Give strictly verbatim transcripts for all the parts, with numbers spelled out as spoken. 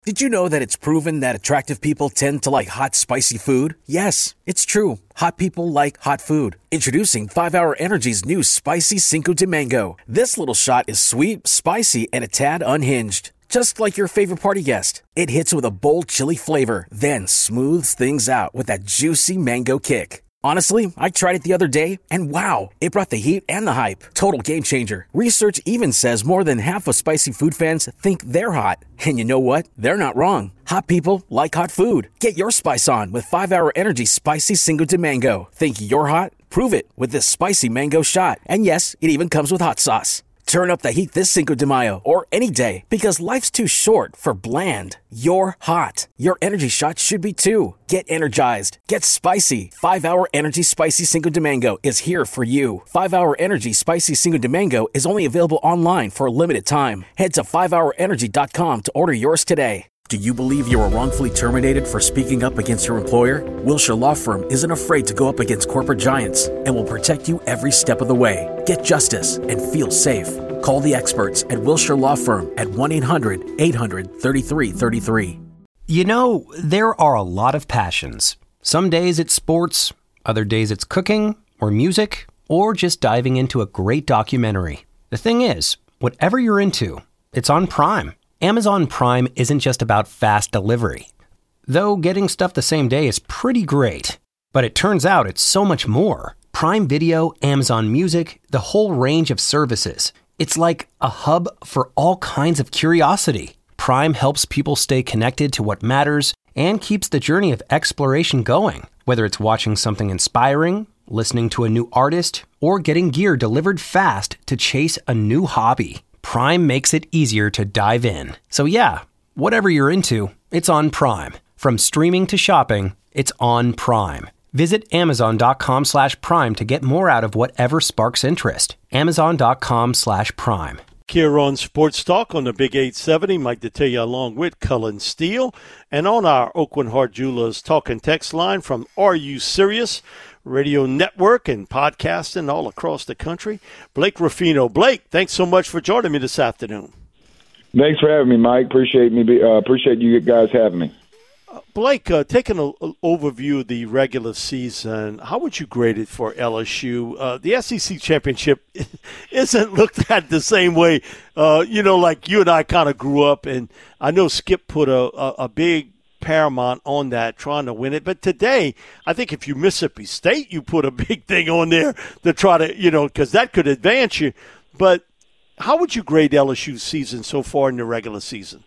Did you know that it's proven that attractive people tend to like hot, spicy food? Yes, it's true. Hot people like hot food. Introducing five hour Energy's new Spicy Cinco de Mango. This little shot is sweet, spicy, and a tad unhinged. Just like your favorite party guest. It hits with a bold chili flavor, then smooths things out with that juicy mango kick. Honestly, I tried it the other day, and wow, it brought the heat and the hype. Total game changer. Research even says more than half of spicy food fans think they're hot. And you know what? They're not wrong. Hot people like hot food. Get your spice on with five hour Energy Spicy Cinco de Mango. Think you're hot? Prove it with this spicy mango shot. And yes, it even comes with hot sauce. Turn up the heat this Cinco de Mayo or any day because life's too short for bland. You're hot. Your energy shot should be too. Get energized. Get spicy. five hour Energy Spicy Cinco de Mango is here for you. five hour Energy Spicy Cinco de Mango is only available online for a limited time. Head to five hour energy dot com to order yours today. Do you believe you were wrongfully terminated for speaking up against your employer? Wilshire Law Firm isn't afraid to go up against corporate giants and will protect you every step of the way. Get justice and feel safe. Call the experts at Wilshire Law Firm at one eight hundred eight hundred thirty-three thirty-three. You know, there are a lot of passions. Some days it's sports, other days it's cooking or music, or just diving into a great documentary. The thing is, whatever you're into, it's on Prime. Amazon Prime isn't just about fast delivery. Though getting stuff the same day is pretty great. But it turns out it's so much more. Prime Video, Amazon Music, the whole range of services. It's like a hub for all kinds of curiosity. Prime helps people stay connected to what matters and keeps the journey of exploration going. Whether it's watching something inspiring, listening to a new artist, or getting gear delivered fast to chase a new hobby. Prime makes it easier to dive in. So yeah, whatever you're into, it's on Prime. From streaming to shopping, it's on Prime. Visit amazon.com slash prime to get more out of whatever sparks interest. Amazon.com slash prime. Here on Sports Talk on the Big eight seventy, Mike Detillier along with Cullen Steele. And on our Oakland Hart Jewelers talk and text line from Are You Serious? Radio Network and podcasting all across the country, Blake Ruffino. Blake, thanks so much for joining me this afternoon. Thanks for having me, Mike. Appreciate me. Uh, appreciate you guys having me. Uh, Blake, uh, taking an overview of the regular season, how would you grade it for L S U? Uh, the S E C championship isn't looked at the same way, uh, you know, like you and I kind of grew up, and I know Skip put a, a, a big paramount on that, trying to win it. But today, I think if you Mississippi State, you put a big thing on there to try to, you know, because that could advance you. But how would you grade L S U's season so far in the regular season?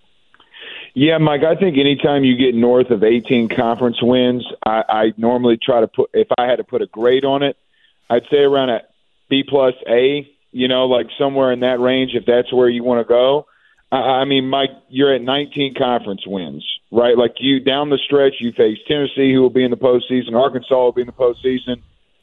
Yeah, Mike, I think anytime you get north of eighteen conference wins, I, I normally try to put, if I had to put a grade on it, I'd say around a B plus A, you know, like somewhere in that range, if that's where you want to go. I mean, Mike, you're at nineteen conference wins, right? Like you down the stretch, you face Tennessee, who will be in the postseason, Arkansas will be in the postseason,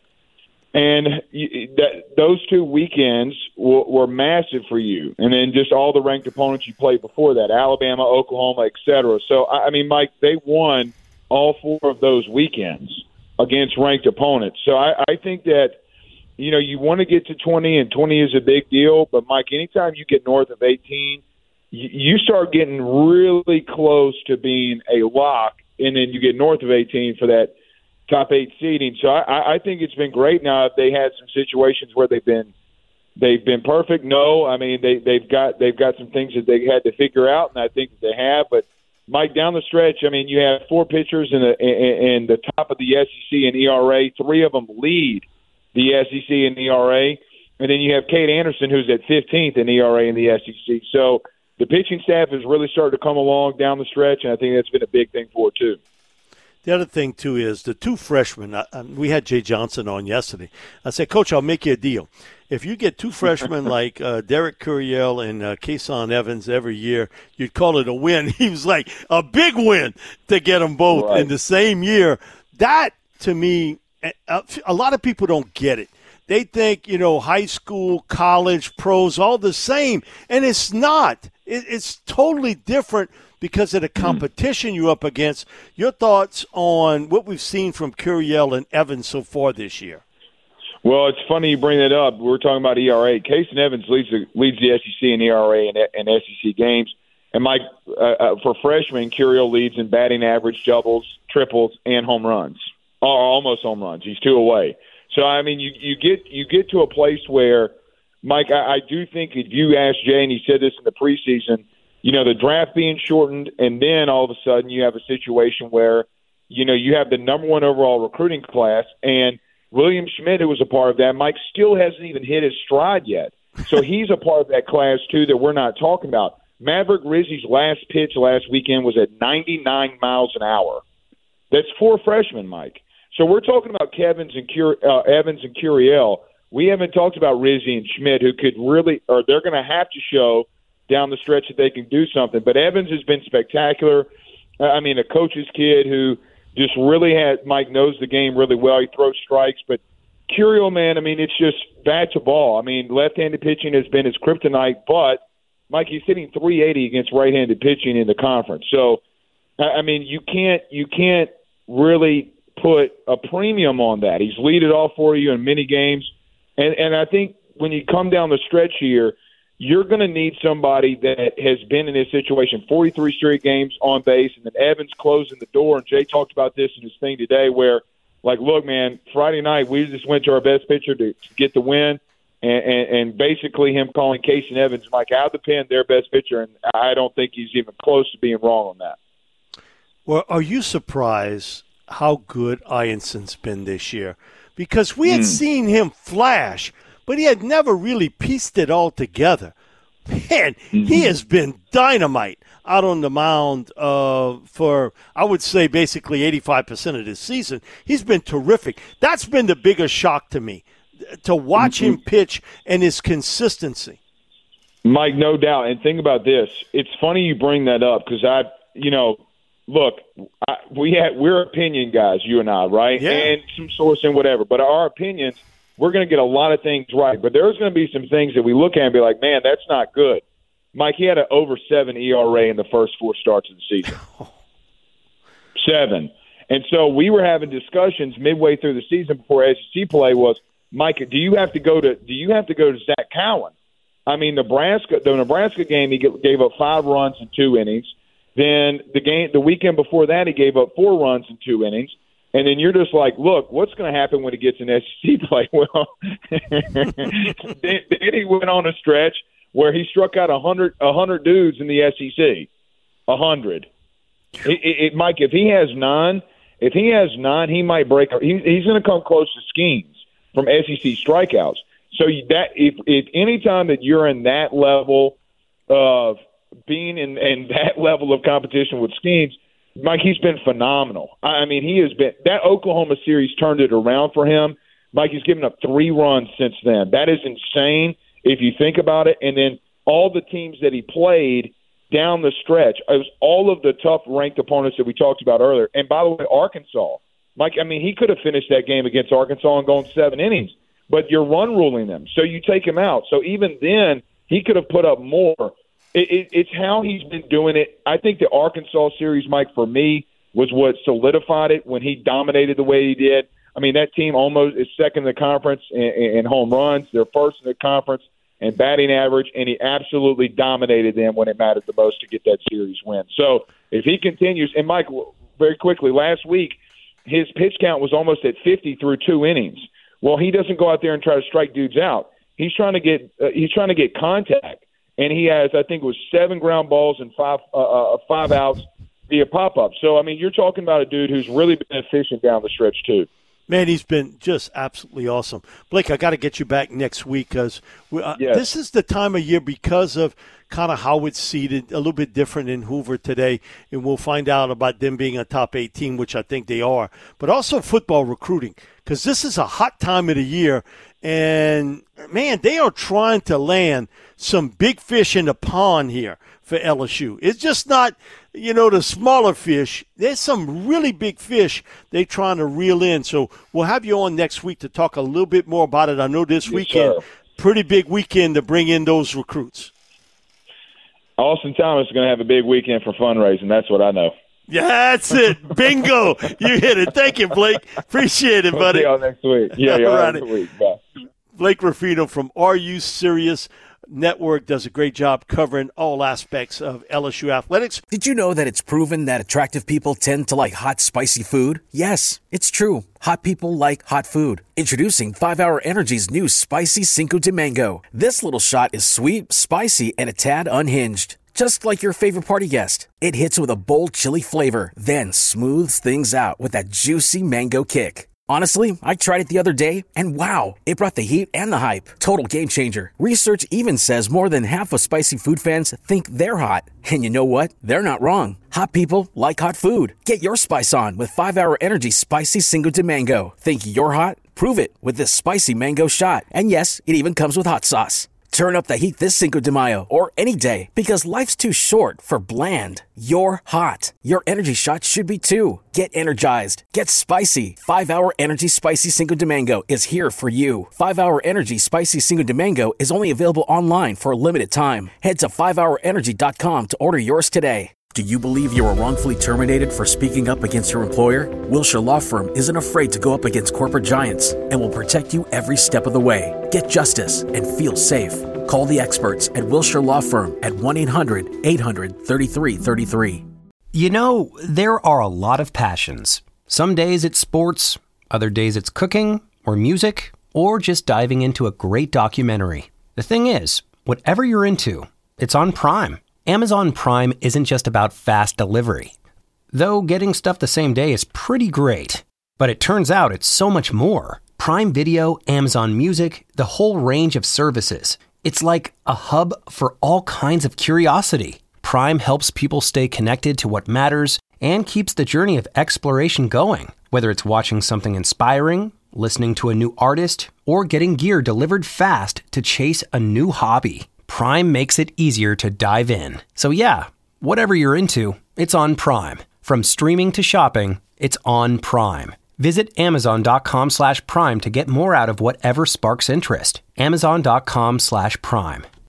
and you, that, those two weekends were, were massive for you. And then just all the ranked opponents you played before that, Alabama, Oklahoma, et cetera. So, I mean, Mike, they won all four of those weekends against ranked opponents. So I, I think that, you know, you want to get to twenty, and twenty is a big deal. But, Mike, anytime you get north of eighteen, you start getting really close to being a lock, and then you get north of eighteen for that top eight seeding. So I, I think it's been great. Now, if they had some situations where they've been they've been perfect, no. I mean, they, they've got they've got some things that they had to figure out, and I think that they have. But Mike, down the stretch, I mean, you have four pitchers in the in, in the top of the S E C in E R A. Three of them lead the S E C in E R A, and then you have Cade Anderson, who's at fifteenth in E R A in the S E C. So the pitching staff has really started to come along down the stretch, and I think that's been a big thing for it, too. The other thing, too, is the two freshmen. I, I, we had Jay Johnson on yesterday. I said, Coach, I'll make you a deal. If you get two freshmen like uh, Derek Curiel and uh, Kason Evans every year, you'd call it a win. He was like, a big win to get them both right in the same year. That, to me, a, a lot of people don't get it. They think, you know, high school, college, pros, all the same, and it's not. It, it's totally different because of the competition you're up against. Your thoughts on what we've seen from Curiel and Evans so far this year? Well, it's funny you bring that up. We're talking about E R A. Kason Evans leads the, leads the S E C in E R A and, and S E C games. And Mike, uh, uh, for freshmen, Curiel leads in batting average, doubles, triples, and home runs, or almost home runs. He's two away. So I mean, you you get you get to a place where, Mike, I, I do think if you ask Jay, and he said this in the preseason, you know, the draft being shortened, and then all of a sudden you have a situation where, you know, you have the number one overall recruiting class, and William Schmidt, who was a part of that, Mike, still hasn't even hit his stride yet. So he's a part of that class, too, that we're not talking about. Maverick Rizzi's last pitch last weekend was at ninety-nine miles an hour. That's four freshmen, Mike. So we're talking about Kevins and Cur- uh, Evans and Curiel. We haven't talked about Rizzi and Schmidt, who could really, or they're going to have to show down the stretch that they can do something. But Evans has been spectacular. I mean, a coach's kid who just really has, Mike knows the game really well. He throws strikes. But Curiel, man, I mean, it's just bat to ball. I mean, left-handed pitching has been his kryptonite, but, Mike, he's hitting three eighty against right-handed pitching in the conference. So, I mean, you can't you can't really put a premium on that. He's lead it off for you in many games. And and I think when you come down the stretch here, you're going to need somebody that has been in this situation, forty-three straight games on base, and then Evans closing the door. And Jay talked about this in his thing today where, like, look, man, Friday night we just went to our best pitcher to, to get the win. And, and, and basically him calling Casey Evans, Mike, out of the pen, their best pitcher, and I don't think he's even close to being wrong on that. Well, are you surprised how good Ianson's been this year? Because we had mm. seen him flash, but he had never really pieced it all together. Man, mm-hmm. he has been dynamite out on the mound uh, for, I would say, basically eighty-five percent of this season. He's been terrific. That's been the biggest shock to me, to watch mm-hmm. him pitch and his consistency. Mike, no doubt. And think about this. It's funny you bring that up because I, you know, look, I, we had, we're opinion guys, you and I, right? Yeah. And some source and whatever. But our opinions, we're going to get a lot of things right. But there's going to be some things that we look at and be like, man, that's not good. Mike, he had an over seven E R A in the first four starts of the season. Seven. And so we were having discussions midway through the season before S E C play was, Mike, do you have to go to do you have to go to Zach Cowan? I mean, Nebraska, the Nebraska game, he gave up five runs in two innings. Then the game, the weekend before that, he gave up four runs in two innings. And then you're just like, look, what's going to happen when he gets in S E C play? Well, then, then he went on a stretch where he struck out a hundred, a hundred dudes in the S E C, a hundred. It, it, Mike, if he has nine, if he has nine, he might break. He, he's going to come close to Skeens from S E C strikeouts. So that if, if any time that you're in that level of being in, in that level of competition with Skeens, Mike, he's been phenomenal. I mean, he has been – that Oklahoma series turned it around for him. Mike, he's given up three runs since then. That is insane if you think about it. And then all the teams that he played down the stretch, it was all of the tough-ranked opponents that we talked about earlier. And by the way, Arkansas. Mike, I mean, he could have finished that game against Arkansas and gone seven innings, but you're run ruling them. So you take him out. So even then, he could have put up more. It, it, it's how he's been doing it. I think the Arkansas series, Mike, for me, was what solidified it when he dominated the way he did. I mean, that team almost is second in the conference in, in home runs. They're first in the conference in batting average, and he absolutely dominated them when it mattered the most to get that series win. So if he continues, and Mike, very quickly, last week, his pitch count was almost at fifty through two innings. Well, he doesn't go out there and try to strike dudes out. He's trying to get uh, he's trying to get contact, and he has, I think, it was seven ground balls and five uh, uh, five outs via pop up. So I mean, you're talking about a dude who's really been efficient down the stretch too. Man, he's been just absolutely awesome. Blake, I got to get you back next week because uh, yes. this is the time of year because of kind of how it's seeded, a little bit different in Hoover today, and we'll find out about them being a top eight team, which I think they are, but also football recruiting because this is a hot time of the year, and, man, they are trying to land some big fish in the pond here for L S U. It's just not, you know, the smaller fish. There's some really big fish they're trying to reel in. So we'll have you on next week to talk a little bit more about it. I know this yes, weekend, sir. Pretty big weekend to bring in those recruits. Austin Thomas is going to have a big weekend for fundraising. That's what I know. Yeah, that's it. Bingo. You hit it. Thank you, Blake. Appreciate it, buddy. We'll see y'all next week. Yeah, y'all next week. Bye. Blake Ruffino from Are You Serious? network does a great job covering all aspects of L S U athletics. Did you know that it's proven that attractive people tend to like hot, spicy food? Yes, it's true. Hot people like hot food. Introducing five hour Energy's new Spicy Cinco de Mango. This little shot is sweet, spicy, and a tad unhinged. Just like your favorite party guest. It hits with a bold chili flavor, then smooths things out with that juicy mango kick. Honestly, I tried it the other day, and wow, it brought the heat and the hype. Total game changer. Research even says more than half of spicy food fans think they're hot. And you know what? They're not wrong. Hot people like hot food. Get your spice on with five hour Energy Spicy Cinco de Mango. Think you're hot? Prove it with this spicy mango shot. And yes, it even comes with hot sauce. Turn up the heat this Cinco de Mayo or any day because life's too short for bland. You're hot. Your energy shot should be too. Get energized. Get spicy. five hour Energy Spicy Cinco de Mango is here for you. five hour Energy Spicy Cinco de Mango is only available online for a limited time. Head to five hour energy dot com to order yours today. Do you believe you were wrongfully terminated for speaking up against your employer? Wilshire Law Firm isn't afraid to go up against corporate giants and will protect you every step of the way. Get justice and feel safe. Call the experts at Wilshire Law Firm at one eight hundred eight hundred thirty-three thirty-three. You know, there are a lot of passions. Some days it's sports, other days it's cooking or music, or just diving into a great documentary. The thing is, whatever you're into, it's on Prime. Amazon Prime isn't just about fast delivery. Though getting stuff the same day is pretty great. But it turns out it's so much more. Prime Video, Amazon Music, the whole range of services. It's like a hub for all kinds of curiosity. Prime helps people stay connected to what matters and keeps the journey of exploration going. Whether it's watching something inspiring, listening to a new artist, or getting gear delivered fast to chase a new hobby. Prime makes it easier to dive in. So yeah, whatever you're into, it's on Prime. From streaming to shopping, it's on Prime. Visit amazon.com slash prime to get more out of whatever sparks interest. Amazon.com slash prime.